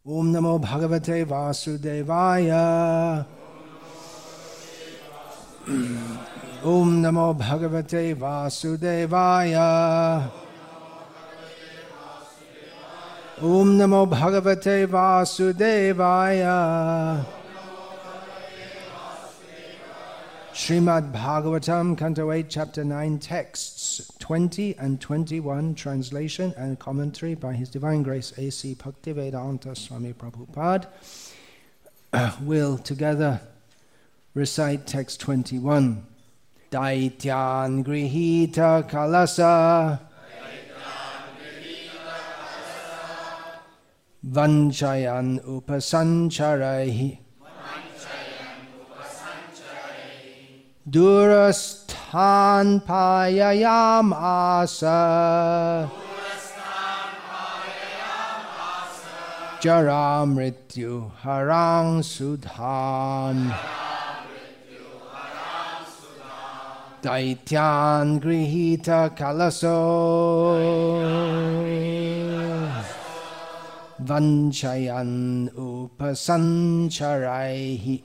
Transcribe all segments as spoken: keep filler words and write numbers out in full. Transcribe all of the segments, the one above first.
Om Namo Bhagavate Vasudevaya. Om Namo Bhagavate Vasudevaya. Om Namo Bhagavate Vasudevaya. Srimad Bhagavatam, Canto eight, Chapter nine, texts twenty and twenty-one, translation and commentary by His Divine Grace A C Bhaktivedanta Swami Prabhupada. Uh, we'll together recite text twenty-one. Daityan grihita kalasa vanchayan upasancharahi Durasthan payayam asa Jaram mrityu harang sudham Daityan grihita kalaso Vanchayan upasancharaihi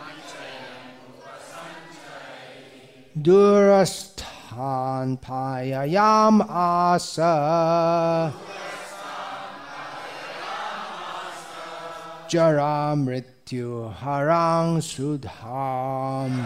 Durasthan payayam asa Jaram mrityu harang sudham.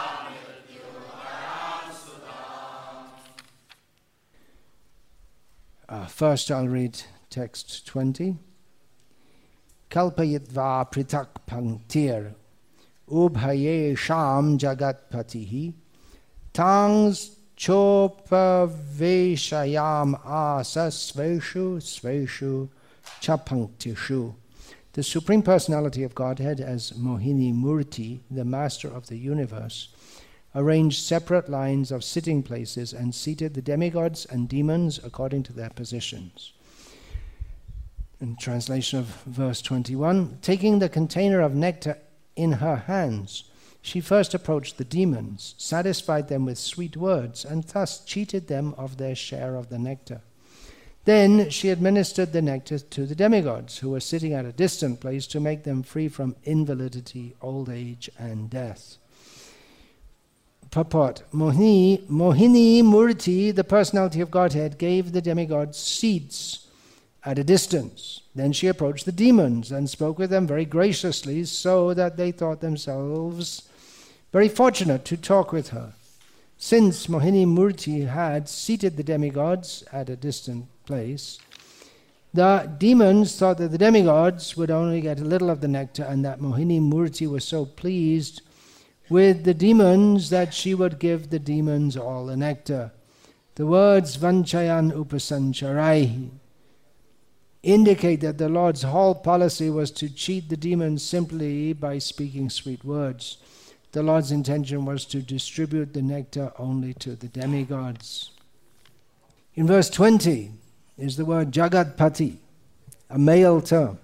Uh, first I'll read text twenty. Kalpayitva pritak panktir ubhaye sham jagatpatihi tangs chopaveshayam asa sveshu sveshu chapanktishu. The Supreme Personality of Godhead as Mohini Murti, the Master of the Universe, arranged separate lines of sitting places and seated the demigods and demons according to their positions. In translation of verse twenty-one, taking the container of nectar in her hands, she first approached the demons, satisfied them with sweet words, and thus cheated them of their share of the nectar. Then she administered the nectar to the demigods, who were sitting at a distant place, to make them free from invalidity, old age, and death. Purport. Mohini, Mohini Murti, the personality of Godhead, gave the demigods seats at a distance. Then she approached the demons and spoke with them very graciously, so that they thought themselves very fortunate to talk with her. Since Mohini Murti had seated the demigods at a distant place, the demons thought that the demigods would only get a little of the nectar, and that Mohini Murti was so pleased with the demons that she would give the demons all the nectar. The words Vanchayan upasancharaihi indicate that the Lord's whole policy was to cheat the demons simply by speaking sweet words. The Lord's intention was to distribute the nectar only to the demigods. In verse twenty is the word Jagatpati, a male term.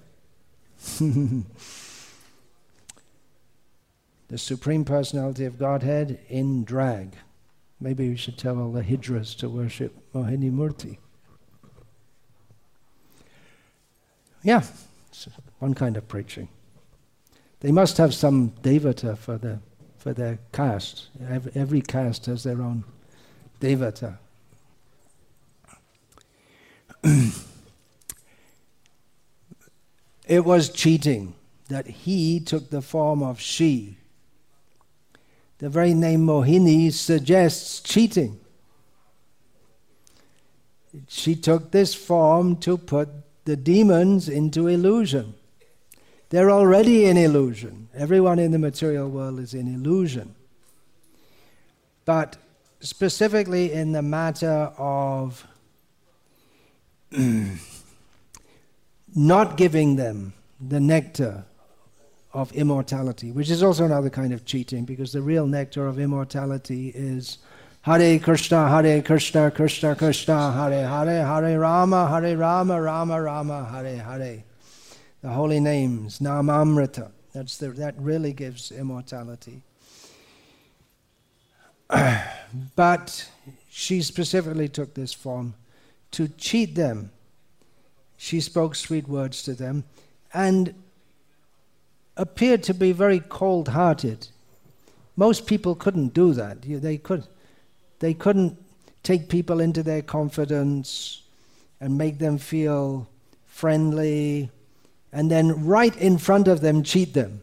The Supreme Personality of Godhead in drag. Maybe we should tell all the Hijras to worship Mohini Murti. Yeah, it's one kind of preaching. They must have some devata for the for their caste. Every, every caste has their own devata. It was cheating that he took the form of she. The very name Mohini suggests cheating. She took this form to put the demons into illusion. They're already in illusion. Everyone in the material world is in illusion. But specifically in the matter of not giving them the nectar of immortality, which is also another kind of cheating, because the real nectar of immortality is Hare Krishna, Hare Krishna, Krishna Krishna, Hare Hare, Hare Rama, Hare Rama, Rama Rama, Hare Hare. The holy names, Namamrita. That's the, that really gives immortality. But she specifically took this form to cheat them. She spoke sweet words to them, and appeared to be very cold-hearted. Most people couldn't do that. You, they could, they couldn't take people into their confidence and make them feel friendly, and then right in front of them cheat them.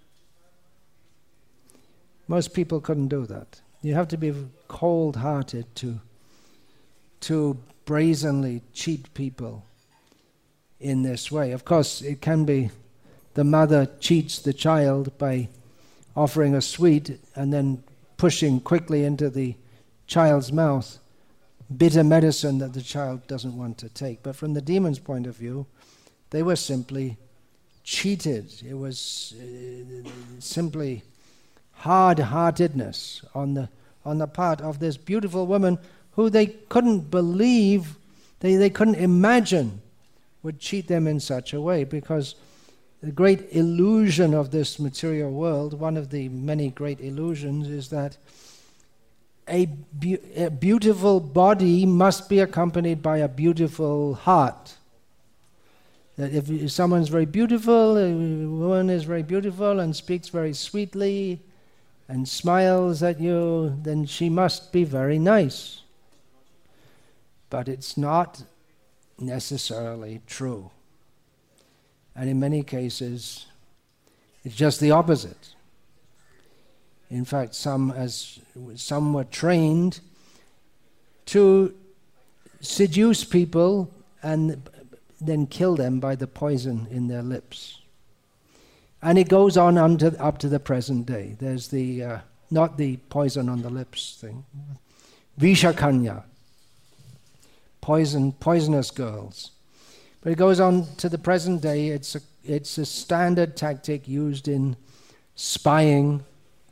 Most people couldn't do that. You have to be cold-hearted to, to brazenly cheat people in this way. Of course, it can be the mother cheats the child by offering a sweet and then pushing quickly into the child's mouth bitter medicine that the child doesn't want to take. But from the demon's point of view, they were simply cheated. It was uh, simply hard-heartedness on the on the part of this beautiful woman who they couldn't believe, they, they couldn't imagine would cheat them in such a way, because the great illusion of this material world, one of the many great illusions, is that a, be- a beautiful body must be accompanied by a beautiful heart. That if, if someone's very beautiful, a woman is very beautiful and speaks very sweetly and smiles at you, then she must be very nice. But it's not necessarily true. And in many cases, it's just the opposite. In fact, some as some were trained to seduce people and then kill them by the poison in their lips. And it goes on unto, up to the present day. There's the, uh, not the poison on the lips thing, Vishakanya, poison, poisonous girls. But it goes on to the present day. It's a, it's a standard tactic used in spying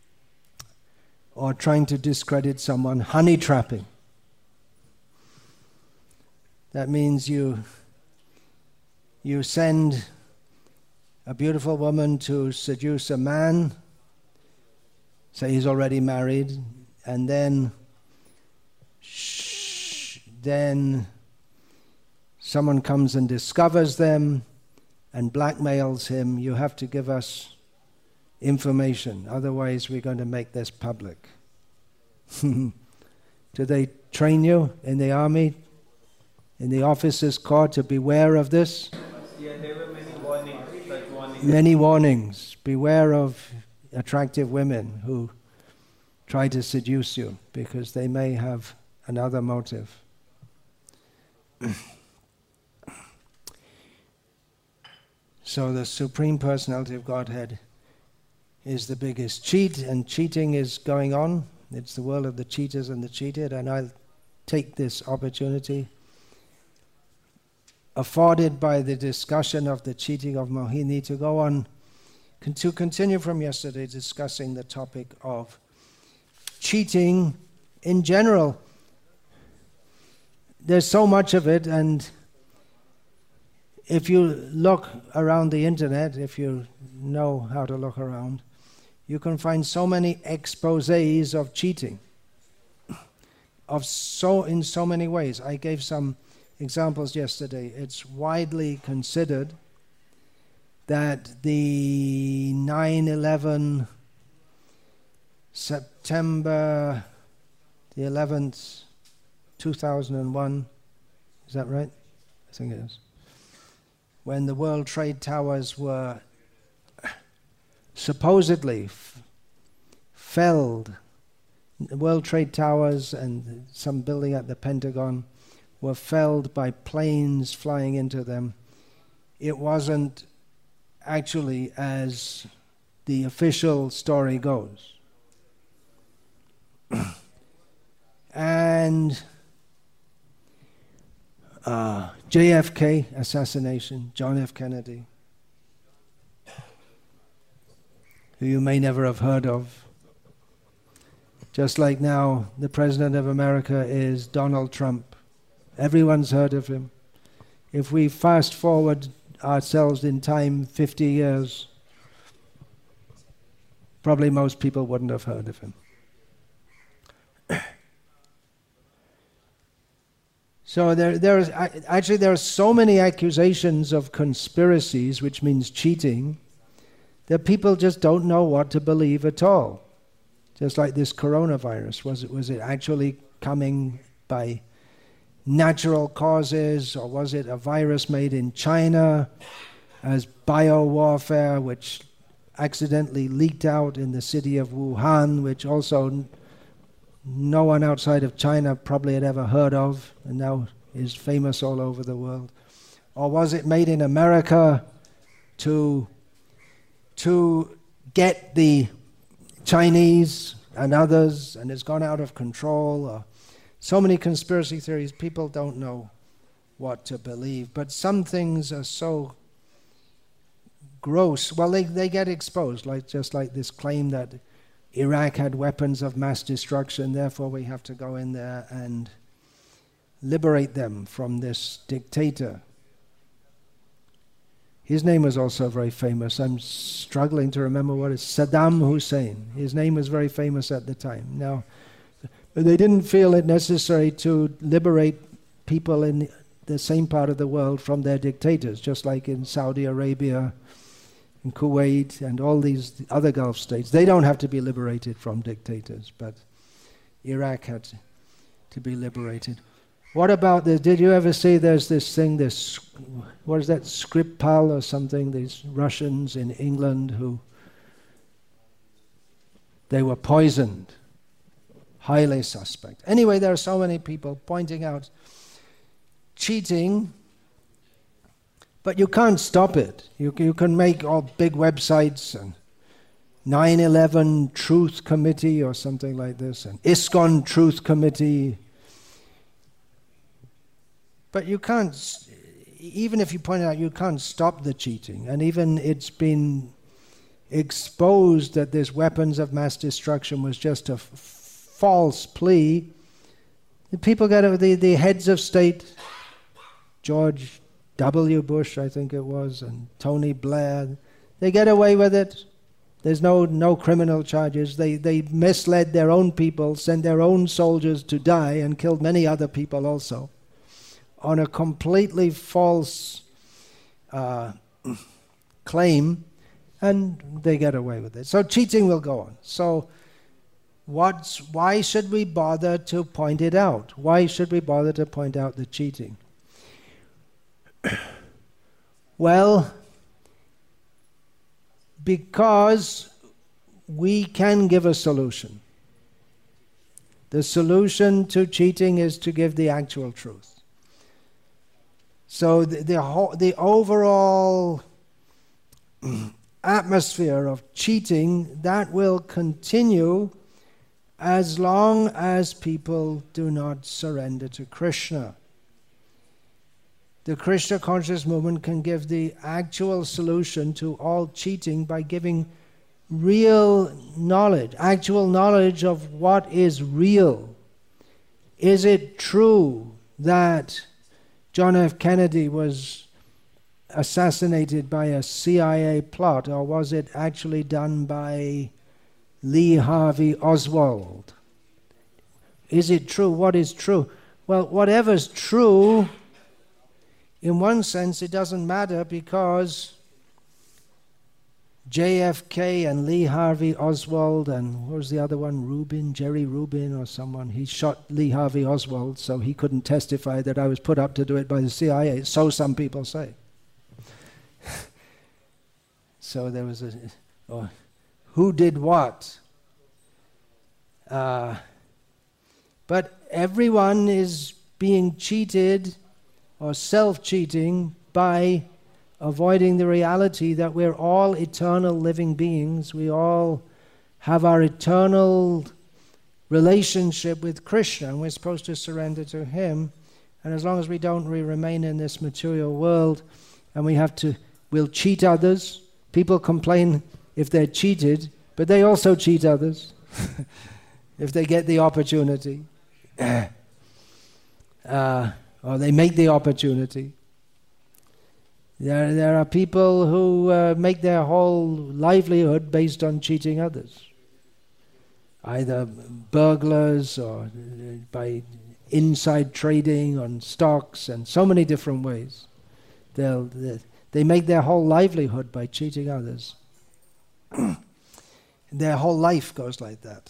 or trying to discredit someone, honey trapping. That means you, you send a beautiful woman to seduce a man, say he's already married, and then, shh, then someone comes and discovers them and blackmails him. You have to give us information, otherwise we're going to make this public. Do they train you in the army, in the officers' corps, to beware of this? Yeah, there were many warnings, such warnings. Many warnings. Beware of attractive women who try to seduce you, because they may have another motive. So the Supreme Personality of Godhead is the biggest cheat, and cheating is going on. It's the world of the cheaters and the cheated, and I'll take this opportunity afforded by the discussion of the cheating of Mohini to go on, to continue from yesterday discussing the topic of cheating in general. There's so much of it, and if you look around the internet, if you know how to look around, you can find so many exposés of cheating, of so in so many ways. I gave some examples yesterday. It's widely considered that the nine eleven, September the eleventh, two thousand one, is that right? I think it is. When the World Trade Towers were supposedly f- felled, the World Trade Towers and some building at the Pentagon were felled by planes flying into them. It wasn't actually as the official story goes. And uh, J F K assassination, John F. Kennedy, who you may never have heard of. Just like now, the President of America is Donald Trump. Everyone's heard of him. If we fast forward ourselves in time fifty years, probably most people wouldn't have heard of him. So there, there is actually there are so many accusations of conspiracies, which means cheating, that people just don't know what to believe at all. Just like this coronavirus, was it was it actually coming by natural causes, or was it a virus made in China as biowarfare, which accidentally leaked out in the city of Wuhan, which also n- no one outside of China probably had ever heard of, and now is famous all over the world? Or was it made in America to, to get the Chinese and others, and it's gone out of control? Or so many conspiracy theories, people don't know what to believe. But some things are so gross, well, they, they get exposed, like just like this claim that Iraq had weapons of mass destruction, therefore we have to go in there and liberate them from this dictator. His name was also very famous. I'm struggling to remember what it's Saddam Hussein. His name was very famous at the time. Now, they didn't feel it necessary to liberate people in the same part of the world from their dictators, just like in Saudi Arabia, in Kuwait, and all these other Gulf states. They don't have to be liberated from dictators, but Iraq had to be liberated. What about the, did you ever see there's this thing, this, what is that, Skripal or something, these Russians in England who, they were poisoned, highly suspect. Anyway, there are so many people pointing out cheating, but you can't stop it. You, you can make all big websites and nine eleven Truth Committee or something like this, and ISKCON Truth Committee. But you can't, even if you point out, you can't stop the cheating. And even it's been exposed that this weapons of mass destruction was just a f- false plea. The people got it, the, the heads of state, George W. Bush, I think it was, and Tony Blair, they get away with it. There's no no criminal charges. They they misled their own people, sent their own soldiers to die, and killed many other people also, on a completely false uh, claim, and they get away with it. So cheating will go on. So what's, why should we bother to point it out? Why should we bother to point out the cheating? Well, because we can give a solution. The solution to cheating is to give the actual truth. So the the, whole, the overall atmosphere of cheating, that will continue as long as people do not surrender to Krishna. The Krishna conscious movement can give the actual solution to all cheating by giving real knowledge, actual knowledge of what is real. Is it true that John F. Kennedy was assassinated by a C I A plot, or was it actually done by Lee Harvey Oswald? Is it true? What is true? Well, whatever's true, in one sense, it doesn't matter, because J F K and Lee Harvey Oswald and what was the other one, Rubin, Jerry Rubin or someone, he shot Lee Harvey Oswald, so he couldn't testify that I was put up to do it by the C I A, so some people say. So there was a, oh, who did what? Uh, but everyone is being cheated or self-cheating by avoiding the reality that we're all eternal living beings. We all have our eternal relationship with Krishna, and we're supposed to surrender to Him. And as long as we don't, we remain in this material world, and we have to, we'll cheat others. People complain if they're cheated, but they also cheat others if they get the opportunity. uh, or they make the opportunity. There, there are people who uh, make their whole livelihood based on cheating others. Either burglars or uh, by inside trading on stocks and so many different ways. They'll, they, they make their whole livelihood by cheating others. Their whole life goes like that.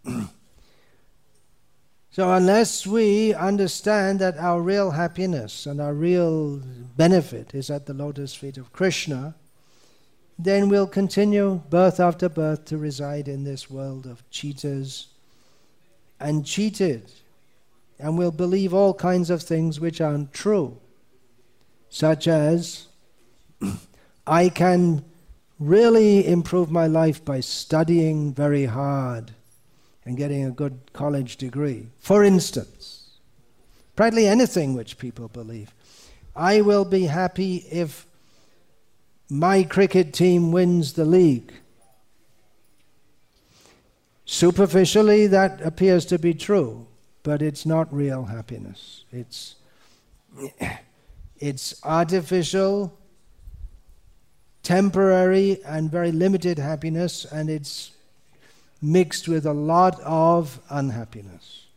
So unless we understand that our real happiness and our real benefit is at the lotus feet of Krishna, then we'll continue birth after birth to reside in this world of cheaters and cheated. And we'll believe all kinds of things which aren't true, such as, I can really improve my life by studying very hard and getting a good college degree. For instance, practically anything which people believe. I will be happy if my cricket team wins the league. Superficially, that appears to be true, but it's not real happiness. It's, it's artificial, temporary, and very limited happiness, and it's mixed with a lot of unhappiness.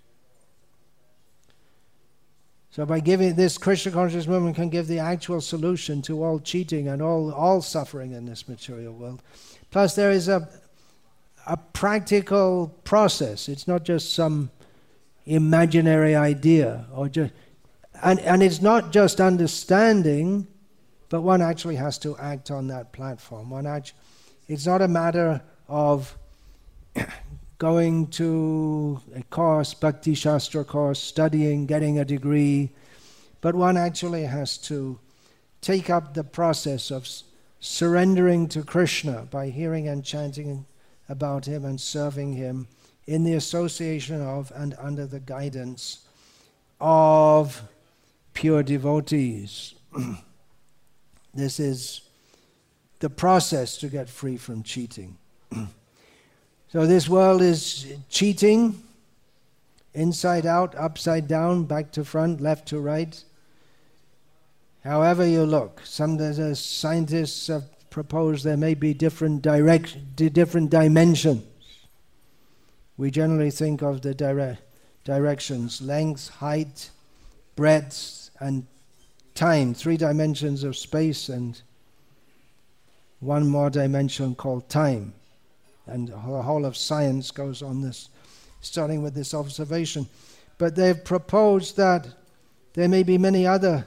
So by giving this, Krishna conscious movement can give the actual solution to all cheating and all, all suffering in this material world. Plus there is a, a practical process. It's not just some imaginary idea, or just, and, and it's not just understanding, but one actually has to act on that platform. One act, it's not a matter of going to a course, Bhakti Shastra course, studying, getting a degree, but one actually has to take up the process of surrendering to Krishna by hearing and chanting about him and serving him in the association of and under the guidance of pure devotees. This is the process to get free from cheating. So this world is cheating, inside out, upside down, back to front, left to right. However you look, some uh, scientists have proposed there may be different direct, different dimensions. We generally think of the dire directions, length, height, breadth, and time, three dimensions of space and one more dimension called time. And the whole of science goes on this, starting with this observation. But they've proposed that there may be many other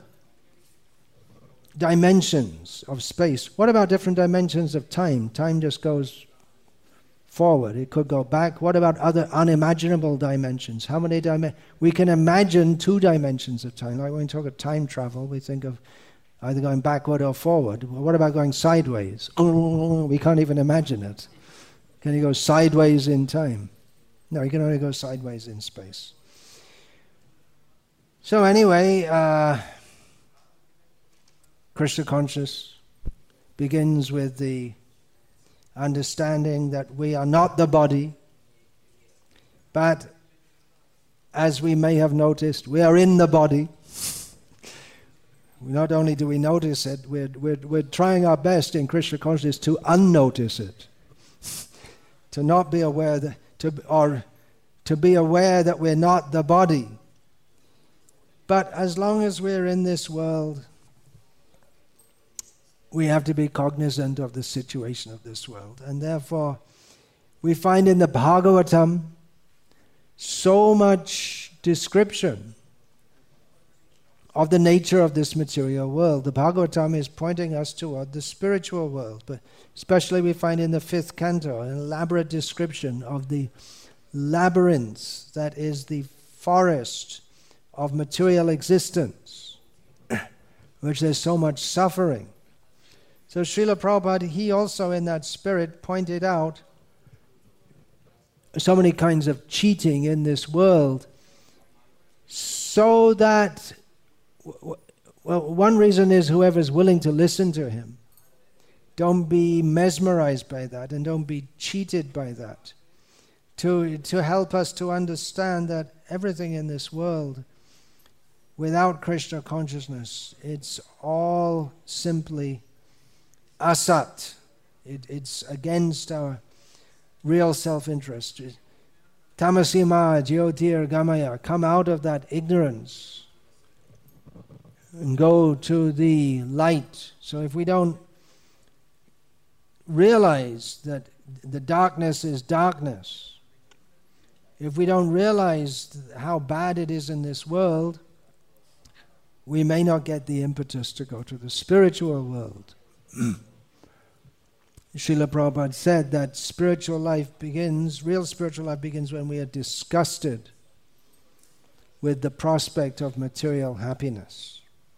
dimensions of space. What about different dimensions of time? Time just goes forward. It could go back. What about other unimaginable dimensions? How many dimensions? We can imagine two dimensions of time. Like when we talk of time travel, we think of either going backward or forward. Well, what about going sideways? We can't even imagine it. Can you go sideways in time? No, you can only go sideways in space. So anyway, uh, Krishna conscious begins with the understanding that we are not the body, but as we may have noticed, we are in the body. Not only do we notice it, we're, we're, we're trying our best in Krishna consciousness to unnotice it. To not be aware that, to, or to be aware that we're not the body. But as long as we're in this world, we have to be cognizant of the situation of this world. And therefore, we find in the Bhagavatam so much description of the nature of this material world. The Bhagavatam is pointing us toward the spiritual world, but especially we find in the fifth canto an elaborate description of the labyrinth that is the forest of material existence, which there's so much suffering. So Srila Prabhupada, he also in that spirit pointed out so many kinds of cheating in this world, so that well, one reason is whoever's willing to listen to him, don't be mesmerized by that and don't be cheated by that. To, to help us to understand that everything in this world, without Krishna consciousness, it's all simply asat. It, it's against our real self-interest. Tamasima jyotir gamaya, come out of that ignorance and go to the light. So if we don't realize that the darkness is darkness, if we don't realize how bad it is in this world, we may not get the impetus to go to the spiritual world. Srila Prabhupada said that spiritual life begins, real spiritual life begins when we are disgusted with the prospect of material happiness.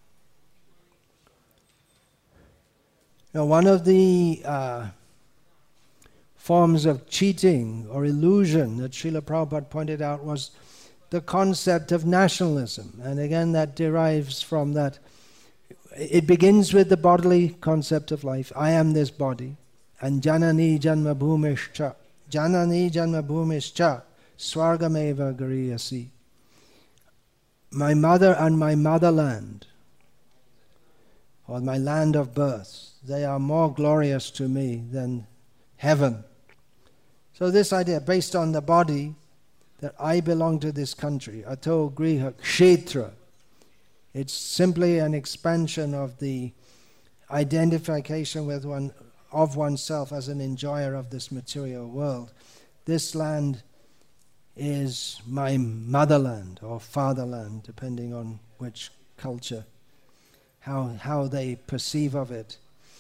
Now, one of the uh, forms of cheating or illusion that Srila Prabhupada pointed out was the concept of nationalism. And again, that derives from that. It begins with the bodily concept of life. I am this body. And janani janma bhumishcha. Janani janma bhumishcha. Swargameva gariyasi. My mother and my motherland, or my land of birth, they are more glorious to me than heaven. So this idea, based on the body, that I belong to this country, ato griha kshetra, it's simply an expansion of the identification with one of oneself as an enjoyer of this material world. This land is my motherland or fatherland, depending on which culture, how how they perceive of it.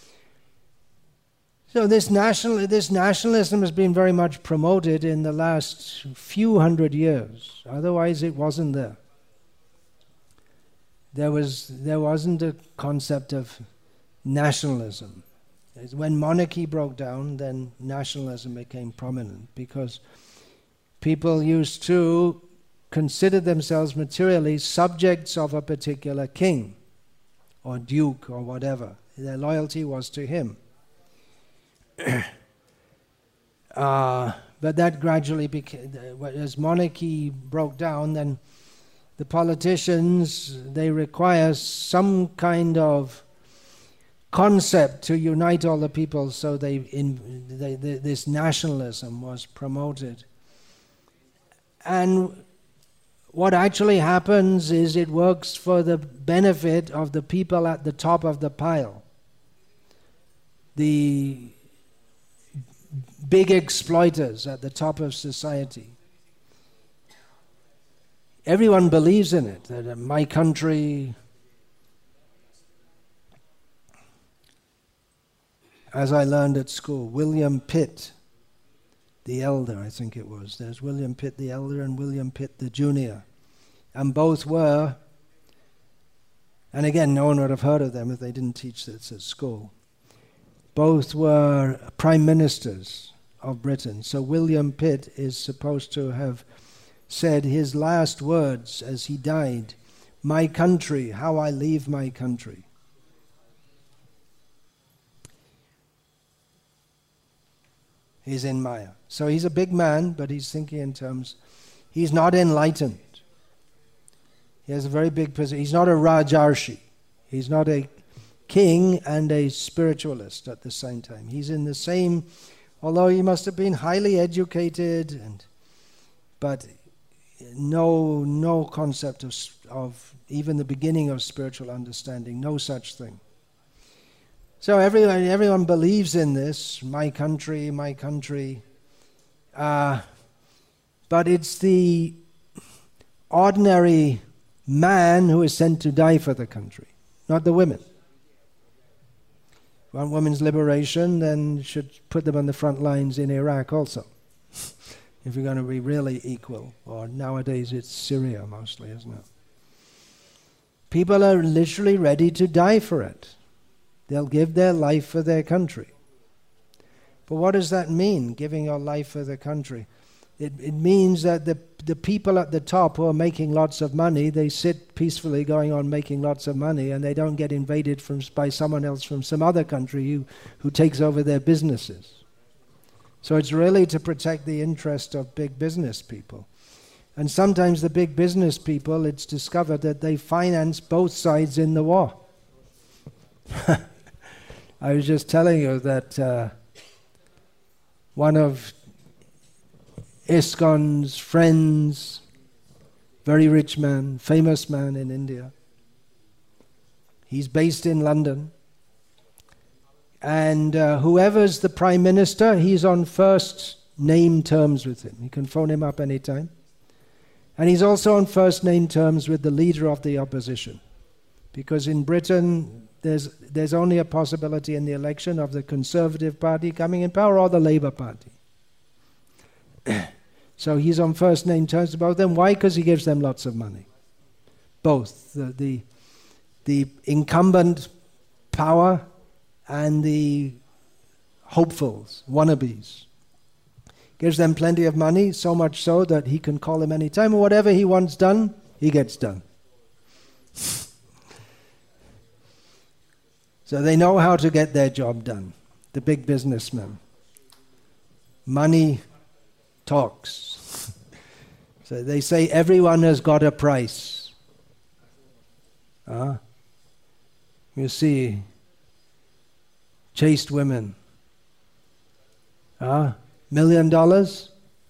So this national this nationalism has been very much promoted in the last few hundred years. Otherwise, it wasn't there. There was there wasn't a concept of nationalism. When monarchy broke down, then nationalism became prominent because people used to consider themselves materially subjects of a particular king or duke or whatever. Their loyalty was to him. uh, but that gradually became, as monarchy broke down, then the politicians, they require some kind of concept to unite all the people, so they, in, they, they this nationalism was promoted. And what actually happens is it works for the benefit of the people at the top of the pile. The big exploiters at the top of society. Everyone believes in it, that my country, as I learned at school, William Pitt, the elder, I think it was. There's William Pitt the elder and William Pitt the junior. And both were, and again, no one would have heard of them if they didn't teach this at school. Both were prime ministers of Britain. So William Pitt is supposed to have said his last words as he died, "My country, how I leave my country." He's in Maya. So he's a big man, but he's thinking in terms, he's not enlightened. He has a very big position. He's not a Rajarshi. He's not a king and a spiritualist at the same time. He's in the same, although he must have been highly educated, and but no no concept of, of even the beginning of spiritual understanding, no such thing. So everyone, everyone believes in this, my country, my country. Uh, but it's the ordinary man who is sent to die for the country, not the women. Want women's liberation, then you should put them on the front lines in Iraq also, if you're going to be really equal. Or nowadays it's Syria mostly, isn't it? People are literally ready to die for it. They'll give their life for their country. But what does that mean, giving your life for the country? It, it means that the, the people at the top who are making lots of money, they sit peacefully going on making lots of money, and they don't get invaded from, by someone else from some other country who, who takes over their businesses. So it's really to protect the interest of big business people. And sometimes the big business people, it's discovered that they finance both sides in the war. I was just telling you that uh, one of ISKCON's friends, very rich man, famous man in India. He's based in London. And uh, whoever's the prime minister, he's on first name terms with him. You can phone him up anytime. And he's also on first name terms with the leader of the opposition. Because in Britain, there's, there's only a possibility in the election of the Conservative Party coming in power or the Labour Party. So he's on first name terms with both of them. Why? Because he gives them lots of money. Both. The, the, the incumbent power and the hopefuls, wannabes. Gives them plenty of money, so much so that he can call them any time, and whatever he wants done, he gets done. So they know how to get their job done, the big businessmen. Money talks. So they say everyone has got a price. Uh, you see, chaste women. Ah, million dollars?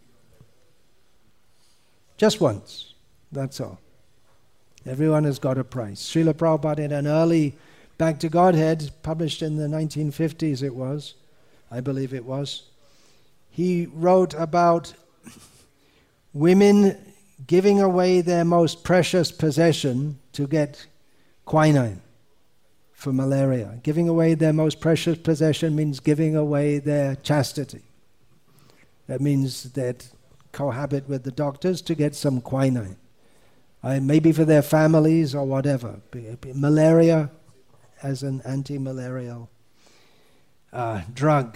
Just once, that's all. Everyone has got a price. Srila Prabhupada in an early Back to Godhead, published in the nineteen fifties it was, I believe it was, he wrote about women giving away their most precious possession to get quinine for malaria. Giving away their most precious possession means giving away their chastity. That means they'd cohabit with the doctors to get some quinine. Uh, maybe for their families or whatever. Malaria as an anti-malarial uh, drug.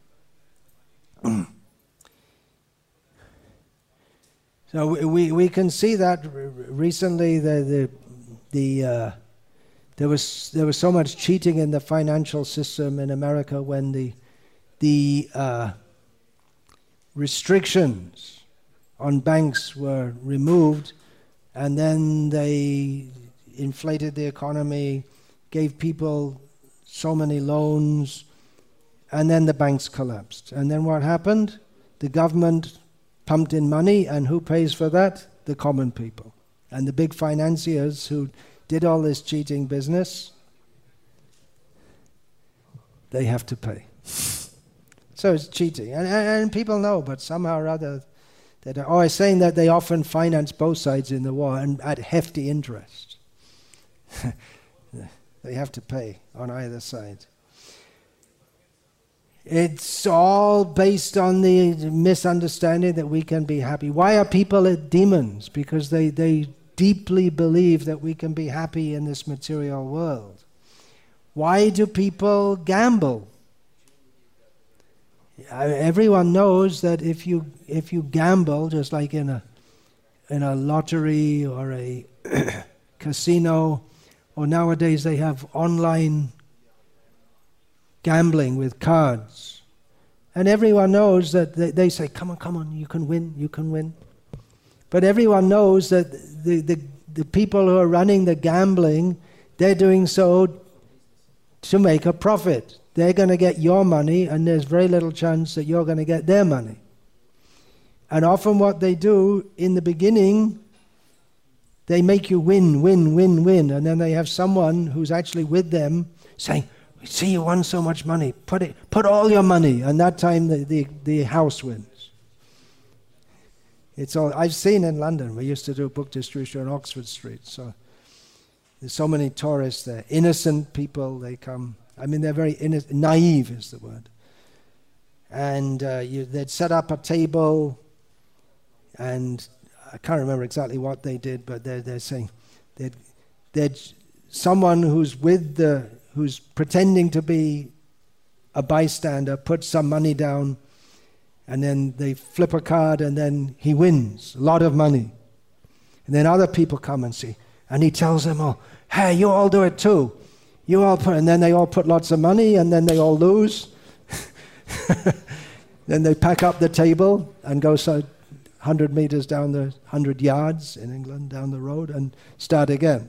So we we can see that recently the the the uh, there was there was so much cheating in the financial system in America when the the uh, restrictions on banks were removed, and then they inflated the economy, gave people so many loans, and then the banks collapsed. And then what happened? The government pumped in money, and who pays for that? The common people. And the big financiers who did all this cheating business, they have to pay. So it's cheating. And, and, and people know, but somehow or other, that are, oh, I'm saying that they often finance both sides in the war and at hefty interest. They have to pay on either side. It's all based on the misunderstanding that we can be happy. Why are people demons? Because they, they deeply believe that we can be happy in this material world. Why do people gamble? Everyone knows that if you if you gamble, just like in a in a lottery or a casino, or nowadays they have online gambling with cards. And everyone knows that they, they say, come on, come on, you can win, you can win. But everyone knows that the, the, the people who are running the gambling, they're doing so to make a profit. They're going to get your money, and there's very little chance that you're going to get their money. And often what they do in the beginning, they make you win, win, win, win, and then they have someone who's actually with them saying, see, you won so much money, put it, put all your money, and that time the, the, the house wins. It's all, I've seen in London, we used to do book distribution on Oxford Street, so there's so many tourists there, innocent people, they come, I mean they're very innocent, naive is the word. And uh, you, they'd set up a table, and I can't remember exactly what they did, but they're, they're saying they'd, they'd someone who's with the, who's pretending to be a bystander, put some money down, and then they flip a card, and then he wins a lot of money. And then other people come and see, and he tells them all, hey, you all do it too. You all put, and then they all put lots of money, and then they all lose. Then they pack up the table and go so one hundred meters down the one hundred yards in England down the road and start again.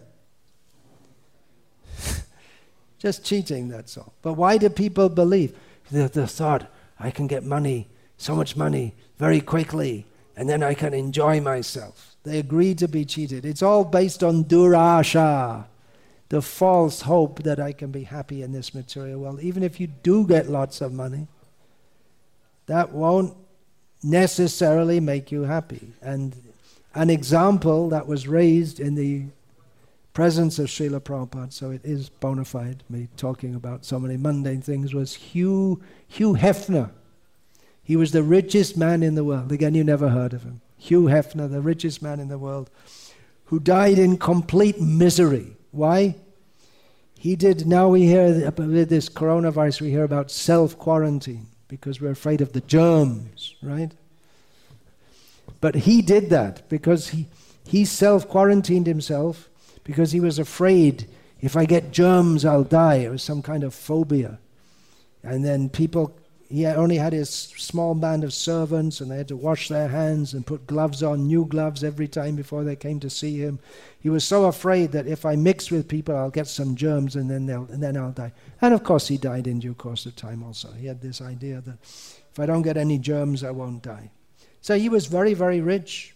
Just cheating, that's all. But why do people believe? The, the thought, I can get money, so much money, very quickly, and then I can enjoy myself. They agree to be cheated. It's all based on durasha, the false hope that I can be happy in this material world. Even if you do get lots of money, that won't necessarily make you happy. And an example that was raised in the presence of Srila Prabhupada, so it is bona fide, me talking about so many mundane things, was Hugh, Hugh Hefner. He was the richest man in the world. Again, you never heard of him. Hugh Hefner, the richest man in the world, who died in complete misery. Why? He did, now we hear, with this coronavirus, we hear about self-quarantine, because we're afraid of the germs, right? But he did that because he, he self-quarantined himself because he was afraid, if I get germs, I'll die. It was some kind of phobia. And then people, he only had his small band of servants, and they had to wash their hands and put gloves on, new gloves every time before they came to see him. He was so afraid that if I mix with people, I'll get some germs, and then they'll, and then I'll die. And of course, he died in due course of time also. He had this idea that if I don't get any germs, I won't die. So he was very, very rich.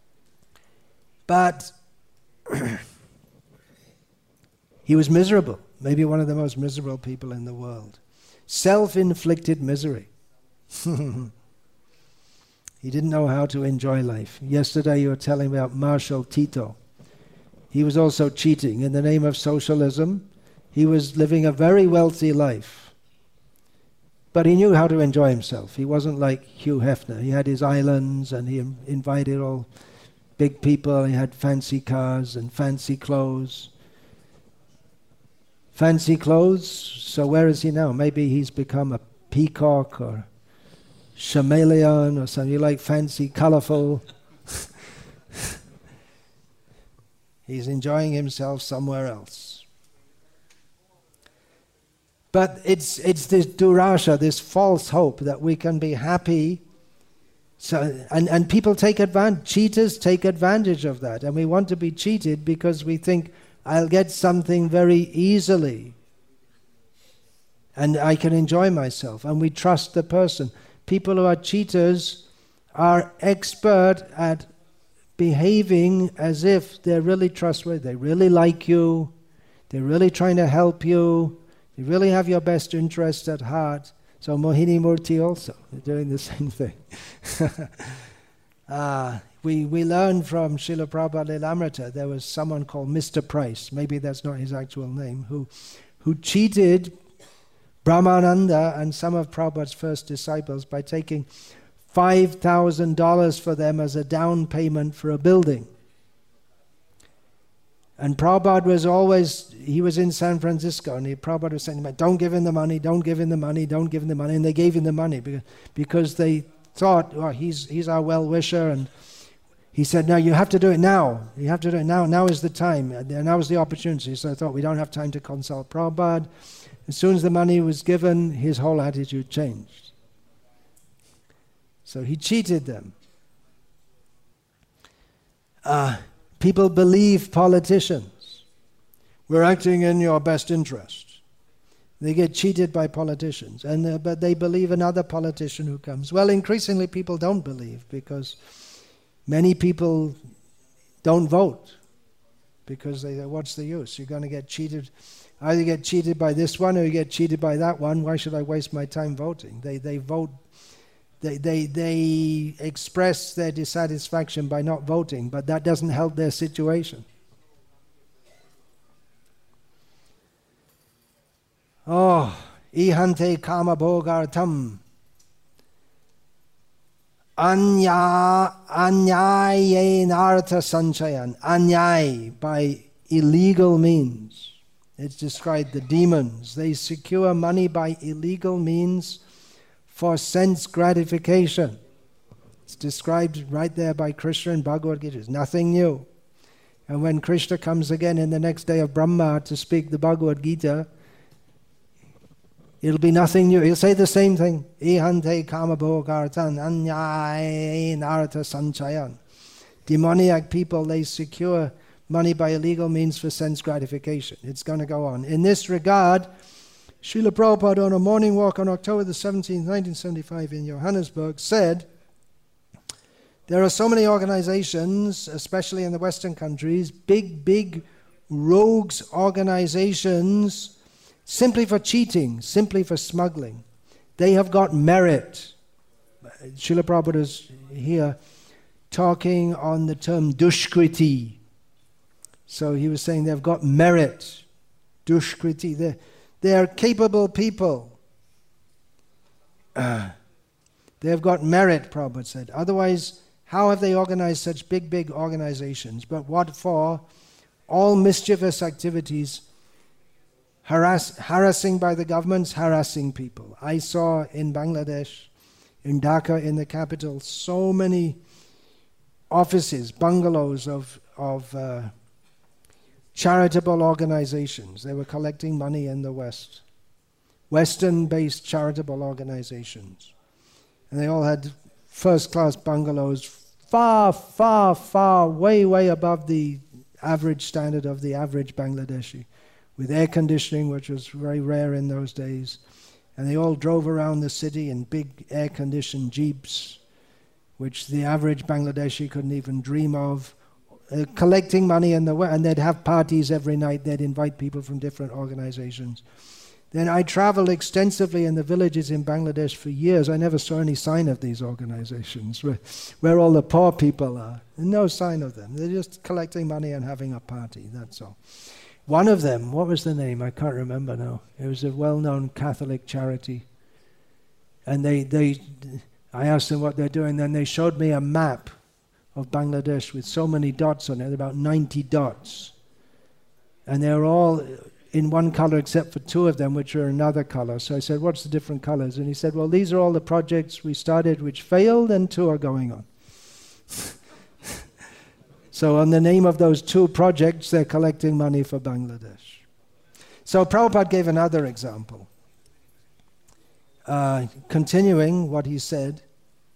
But he was miserable, maybe one of the most miserable people in the world. Self-inflicted misery. He didn't know how to enjoy life. Yesterday you were telling me about Marshal Tito. He was also cheating. In the name of socialism, he was living a very wealthy life. But he knew how to enjoy himself. He wasn't like Hugh Hefner. He had his islands, and he invited all big people. He had fancy cars and fancy clothes. Fancy clothes, so where is he now? Maybe he's become a peacock or chameleon or something. You like fancy, colorful. He's enjoying himself somewhere else. But it's it's this durasha, this false hope that we can be happy. So, and, and people take advantage, cheaters take advantage of that. And we want to be cheated because we think, I'll get something very easily and I can enjoy myself, and we trust the person. People who are cheaters are expert at behaving as if they're really trustworthy. They really like you, they're really trying to help you, they really have your best interest at heart. So Mohini Murti also, they're doing the same thing. uh, We we learned from Srila Prabhupada Lilamrita, there was someone called Mister Price, maybe that's not his actual name, who who cheated Brahmananda and some of Prabhupada's first disciples by taking five thousand dollars for them as a down payment for a building. And Prabhupada was always, he was in San Francisco, and he, Prabhupada was saying, don't give him the money, don't give him the money, don't give him the money. And they gave him the money because, because they thought, oh, he's he's our well-wisher, and he said, no, you have to do it now. You have to do it now. Now is the time. Now is the opportunity. So I thought, we don't have time to consult Prabhupada. As soon as the money was given, his whole attitude changed. So he cheated them. Uh, people believe politicians. We're acting in your best interest. They get cheated by politicians. and uh, But they believe another politician who comes. Well, increasingly people don't believe, because many people don't vote because they say, what's the use? You're going to get cheated. Either get cheated by this one or you get cheated by that one. Why should I waste my time voting? They they vote. They they they express their dissatisfaction by not voting, but that doesn't help their situation. Oh, ihante kama bhogartam. Anya, anyayenartha sanchayan. Anyay, by illegal means. It's described the demons. They secure money by illegal means for sense gratification. It's described right there by Krishna in Bhagavad Gita. It's nothing new. And when Krishna comes again in the next day of Brahma to speak the Bhagavad Gita, it'll be nothing new. He'll say the same thing. Ihante kama bhogartan anyay nartha sanchayan. Demoniac people, they secure money by illegal means for sense gratification. It's going to go on. In this regard, Srila Prabhupada on a morning walk on October the seventeenth, nineteen seventy-five in Johannesburg said There are so many organizations, especially in the Western countries, big, big rogues organizations, simply for cheating, simply for smuggling. They have got merit. Srila Prabhupada is here talking on the term dushkriti. So he was saying they've got merit. Dushkriti. They're, they're capable people. Uh, they've got merit, Prabhupada said. Otherwise, how have they organized such big, big organizations? But what for? All mischievous activities, harass, harassing by the governments, harassing people. I saw in Bangladesh, in Dhaka, in the capital, so many offices, bungalows of, of uh, charitable organizations. They were collecting money in the West. Western-based charitable organizations. And they all had first-class bungalows, far, far, far, way, way above the average standard of the average Bangladeshi, with air conditioning, which was very rare in those days. And they all drove around the city in big air-conditioned jeeps, which the average Bangladeshi couldn't even dream of, uh, collecting money in the West. And they'd have parties every night. They'd invite people from different organizations. Then I traveled extensively in the villages in Bangladesh for years. I never saw any sign of these organizations, where, where all the poor people are. No sign of them. They're just collecting money and having a party, that's all. One of them, what was the name? I can't remember now. It was a well-known Catholic charity. And they, they, I asked them what they're doing, then they showed me a map of Bangladesh with so many dots on it, about ninety dots. And they're all in one color except for two of them, which are another color. So I said, what's the different colors? And he said, well, these are all the projects we started which failed, and two are going on. So on the name of those two projects, they're collecting money for Bangladesh. So Prabhupada gave another example. Uh, continuing what he said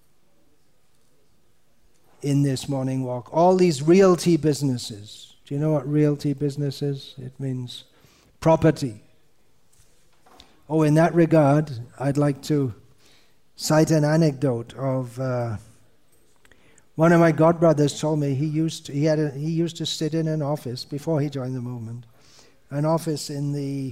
in this morning walk, all these realty businesses. Do you know what realty business is? It means property. Oh, in that regard, I'd like to cite an anecdote of uh, one of my godbrothers told me he used to, he had a, he used to sit in an office before he joined the movement, an office in the,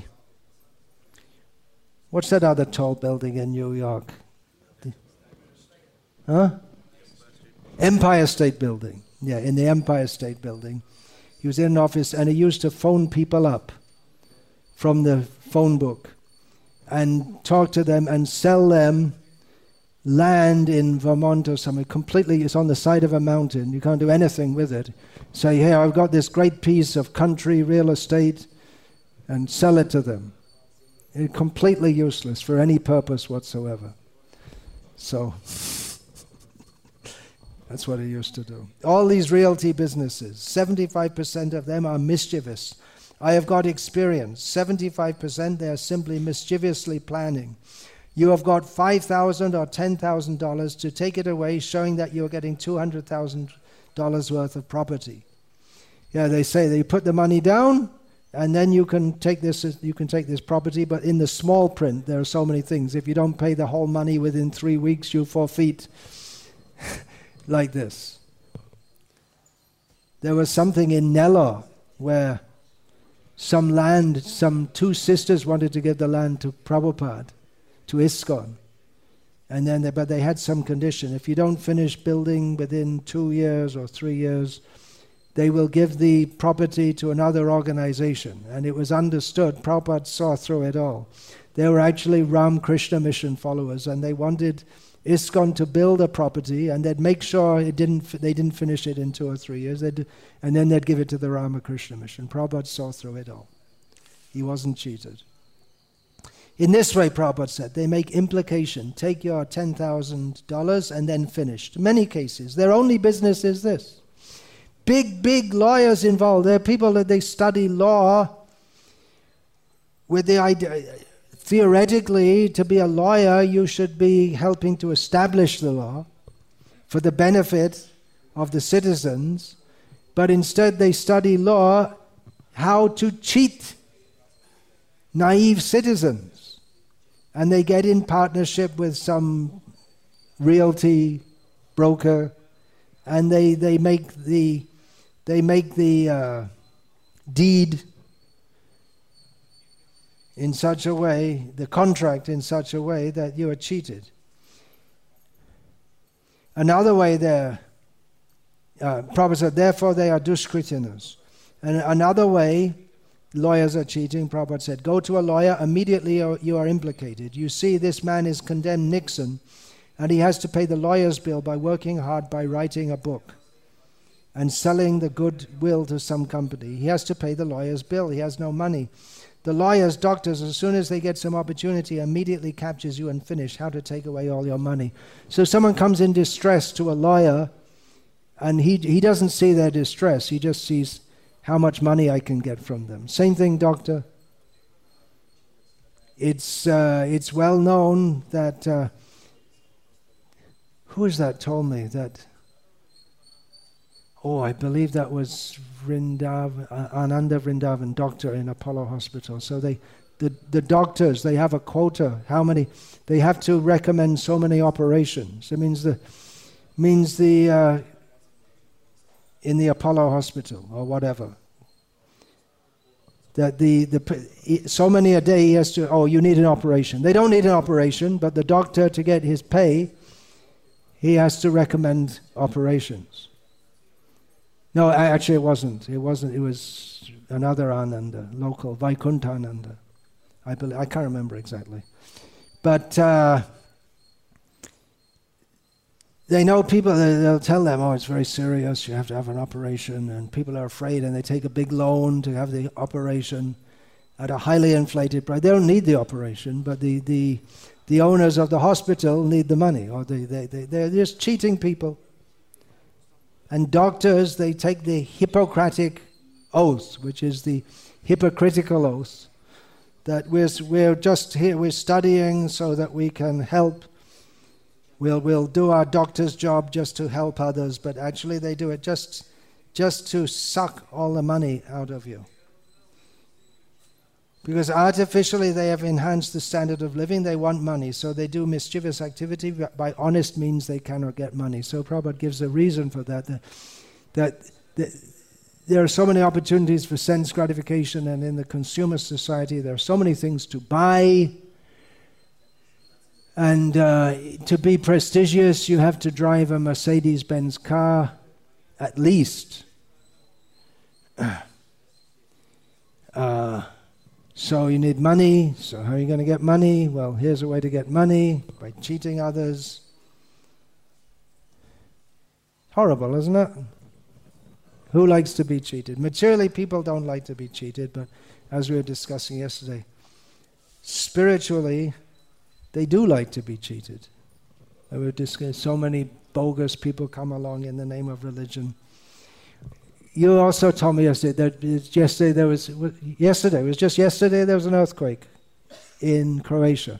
what's that other tall building in New York? The, huh? Empire State Building. Yeah, in the Empire State Building. He was in an office and he used to phone people up from the phone book and talk to them and sell them land in Vermont or somewhere. Completely, it's on the side of a mountain. You can't do anything with it. Say, hey, I've got this great piece of country real estate, and sell it to them. It's completely useless for any purpose whatsoever. So that's what he used to do. All these realty businesses, seventy-five percent of them are mischievous. I have got experience. seventy-five percent they are simply mischievously planning. You have got five thousand dollars or ten thousand dollars to take it away, showing that you're getting two hundred thousand dollars worth of property. Yeah, they say that you put the money down, and then you can take this you can take this property, but in the small print there are so many things. If you don't pay the whole money within three weeks, you forfeit. Like this. There was something in Nellore where some land, some two sisters wanted to give the land to Prabhupada, to ISKCON. And then they, but they had some condition. If you don't finish building within two years or three years, they will give the property to another organization. And it was understood, Prabhupada saw through it all. They were actually Ram Krishna Mission followers, and they wanted ISKCON to build a property, and they'd make sure it didn't, they didn't finish it in two or three years, they'd, and then they'd give it to the Ramakrishna Mission. Prabhupada saw through it all. He wasn't cheated. In this way, Prabhupada said, they make implication. Take your ten thousand dollars and then finish. In many cases, their only business is this. Big, big lawyers involved. There are people that they study law with the idea, theoretically, to be a lawyer, you should be helping to establish the law for the benefit of the citizens, but instead they study law how to cheat naive citizens. And they get in partnership with some realty broker and they, they make the they make the uh, deed in such a way, the contract in such a way that you are cheated. Another way there, uh, Prabhupada said, therefore they are dushkritinas. And another way, lawyers are cheating, Prabhupada said, go to a lawyer, immediately you are implicated. You see, this man is condemned Nixon, and he has to pay the lawyer's bill by working hard by writing a book and selling the goodwill to some company. He has to pay the lawyer's bill. He has no money. The lawyers, doctors, as soon as they get some opportunity, immediately captures you and finish how to take away all your money. So someone comes in distress to a lawyer, and he he doesn't see their distress. He just sees how much money I can get from them. Same thing, doctor. It's uh, it's well known that uh, who is that told me that? Oh, I believe that was Vrindavan, Ananda Vrindavan, doctor in Apollo Hospital. So they, the, the doctors, they have a quota. How many? They have to recommend so many operations. It means the, means the, uh, in the Apollo Hospital or whatever. That the, the so many a day he has to, oh, you need an operation. They don't need an operation, but the doctor, to get his pay, he has to recommend operations. No, actually it wasn't. It wasn't. It was another Ananda, local, Vaikuntha Ananda. I believe, I can't remember exactly. But uh, they know people, they'll tell them, oh, it's very serious, you have to have an operation, and people are afraid, and they take a big loan to have the operation at a highly inflated price. They don't need the operation, but the, the, the owners of the hospital need the money, or they, they, they, they're just cheating people. And doctors, they take the Hippocratic oath, which is the hypocritical oath, that we're, we're just here, we're studying so that we can help. We'll, we'll do our doctor's job just to help others, but actually they do it just, just to suck all the money out of you. Because artificially they have enhanced the standard of living, they want money, so they do mischievous activity. By honest means they cannot get money. So Prabhupada gives a reason for that, that, that, that there are so many opportunities for sense gratification, and in the consumer society there are so many things to buy, and uh, to be prestigious you have to drive a Mercedes-Benz car, at least. Uh, So you need money. So how are you going to get money? Well, here's a way to get money, by cheating others. Horrible, isn't it? Who likes to be cheated? Materially, people don't like to be cheated, but as we were discussing yesterday, spiritually, they do like to be cheated. We were discussing, so many bogus people come along in the name of religion. You also told me yesterday that yesterday there was yesterday it was just yesterday there was an earthquake in Croatia,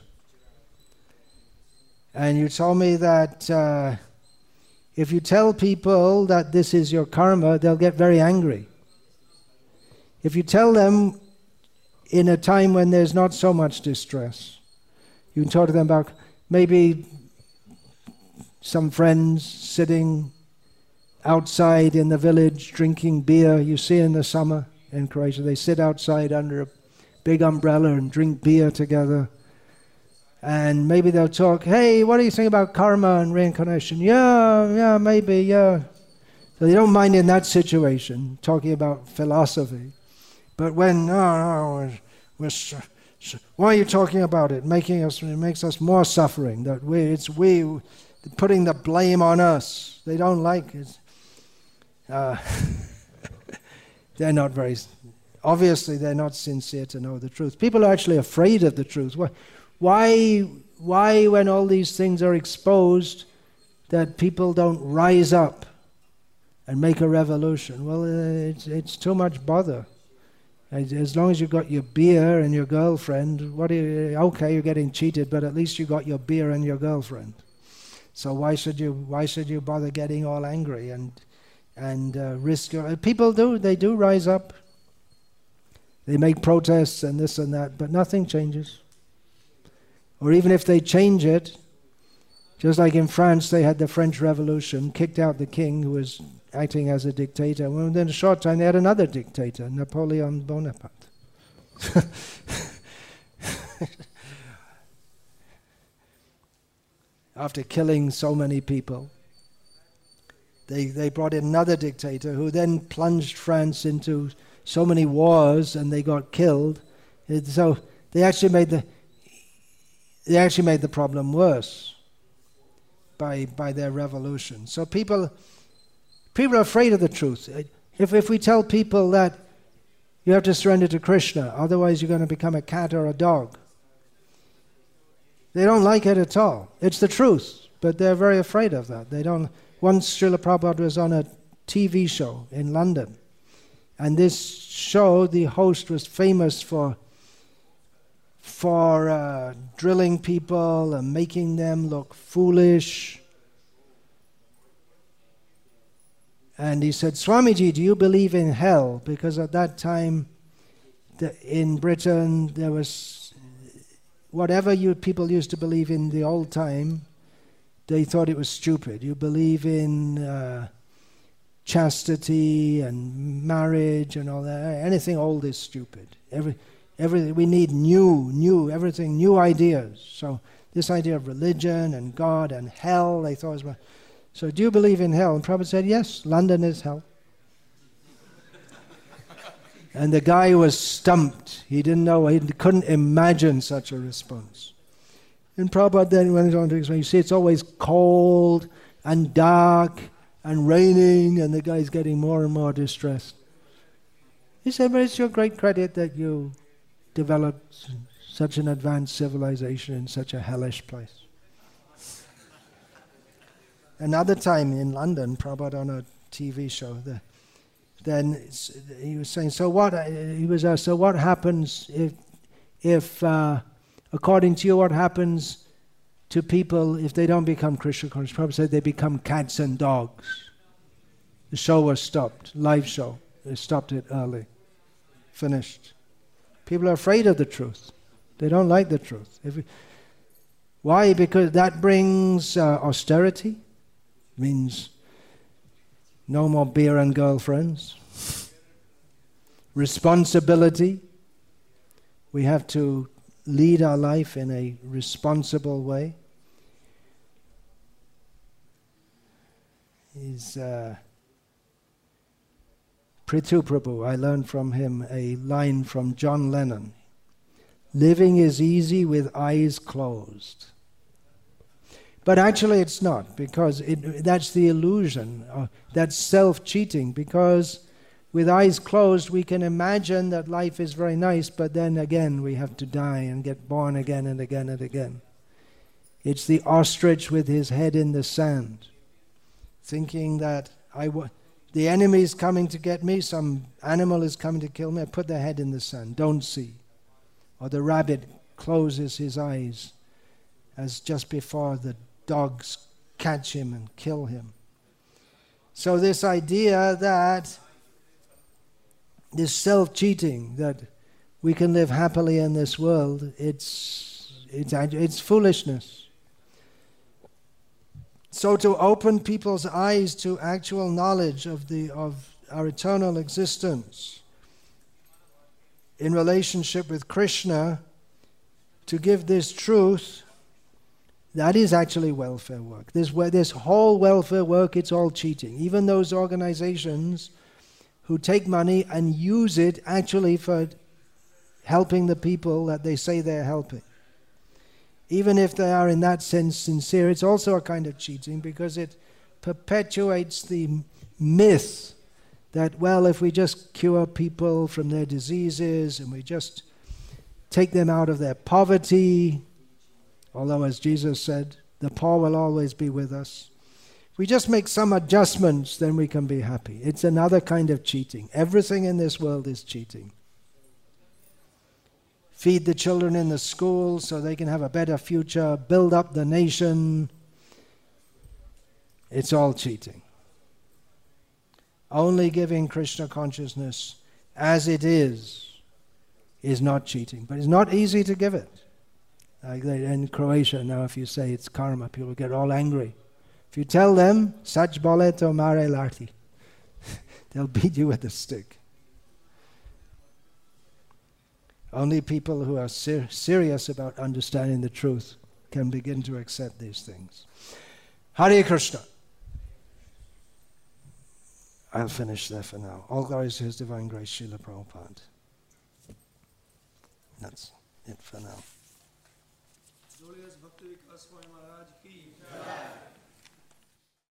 and you told me that uh, if you tell people that this is your karma, they'll get very angry. If you tell them in a time when there's not so much distress, you can talk to them about maybe some friends sitting outside in the village drinking beer. You see in the summer in Croatia, they sit outside under a big umbrella and drink beer together. And maybe they'll talk, hey, what do you think about karma and reincarnation? Yeah, yeah, maybe, yeah. So they don't mind in that situation, talking about philosophy. But when, no, no, we're, we're, why are you talking about it? Making us, it makes us more suffering. That we, it's we, putting the blame on us. They don't like it. Uh, they're not very, obviously they're not sincere to know the truth. People are actually afraid of the truth. Why, why when all these things are exposed, that people don't rise up and make a revolution? Well, uh, it's, it's too much bother. As, as long as you've got your beer and your girlfriend, what are you, okay, you're getting cheated, but at least you got your beer and your girlfriend. So why should you, why should you bother getting all angry and and uh, risk your... People do, they do rise up. They make protests and this and that, but nothing changes. Or even if they change it, Just like in France, they had the French Revolution, kicked out the king who was acting as a dictator. Well, within a short time, they had another dictator, Napoleon Bonaparte. After killing so many people, they, they brought in another dictator who then plunged France into so many wars, and they got killed. It, so they actually made the they actually made the problem worse by by their revolution. So people people are afraid of the truth. If if we tell people that you have to surrender to Krishna, otherwise you're going to become a cat or a dog, they don't like it at all. It's the truth, but they're very afraid of that. They don't. Once Srila Prabhupada was on a T V show in London, and this show, the host was famous for for uh, drilling people and making them look foolish. And he said, Swamiji, do you believe in hell? Because at that time the, in Britain there was whatever you people used to believe in the old time, they thought it was stupid. You believe in uh, chastity and marriage and all that. Anything old is stupid. Every, every, we need new, new, everything, new ideas. So this idea of religion and God and hell, they thought was well. So do you believe in hell? And Prabhupada said, yes, London is hell. And the guy was stumped. He didn't know, he couldn't imagine such a response. And Prabhupada then went on to explain, you see, it's always cold and dark and raining, and the guy's getting more and more distressed. He said, but it's your great credit that you developed such an advanced civilization in such a hellish place. Another time in London, Prabhupada on a T V show, the, then he was saying, so what, he was asked, so what happens if, if uh, according to you, what happens to people if they don't become Krishna conscious? Prabhupada said they become cats and dogs. The show was stopped, live show. They stopped it early. Finished. People are afraid of the truth. They don't like the truth. If we, why? Because that brings uh, austerity. Means no more beer and girlfriends. Responsibility. We have to lead our life in a responsible way. Is uh, Prithu Prabhu, I learned from him a line from John Lennon. Living is easy with eyes closed. But actually it's not, because it, that's the illusion. Uh, that's self-cheating, because with eyes closed we can imagine that life is very nice, but then again we have to die and get born again and again and again. It's the ostrich with his head in the sand, thinking that I w- the enemy is coming to get me, some animal is coming to kill me, I put the head in the sand, don't see. Or the rabbit closes his eyes as just before the dogs catch him and kill him. So this idea that, this self-cheating, that we can live happily in this world, it's, it's, it's foolishness. So to open people's eyes to actual knowledge of, the, of our eternal existence in relationship with Krishna, to give this truth, that is actually welfare work. This, this whole welfare work, it's all cheating. Even those organizations who take money and use it actually for helping the people that they say they're helping. Even if they are in that sense sincere, it's also a kind of cheating, because it perpetuates the myth that, well, if we just cure people from their diseases and we just take them out of their poverty, although, as Jesus said, the poor will always be with us. If we just make some adjustments, then we can be happy. It's another kind of cheating. Everything in this world is cheating. Feed the children in the school so they can have a better future, build up the nation. It's all cheating. Only giving Krishna consciousness as it is, is not cheating. But it's not easy to give it. Like they, in Croatia now, if you say it's karma, people get all angry. If you tell them, sach bole to mare larti, they'll beat you with a stick. Only people who are ser- serious about understanding the truth can begin to accept these things. Hare Krishna. I'll finish there for now. All glories to His Divine Grace, Srila Prabhupada. That's it for now.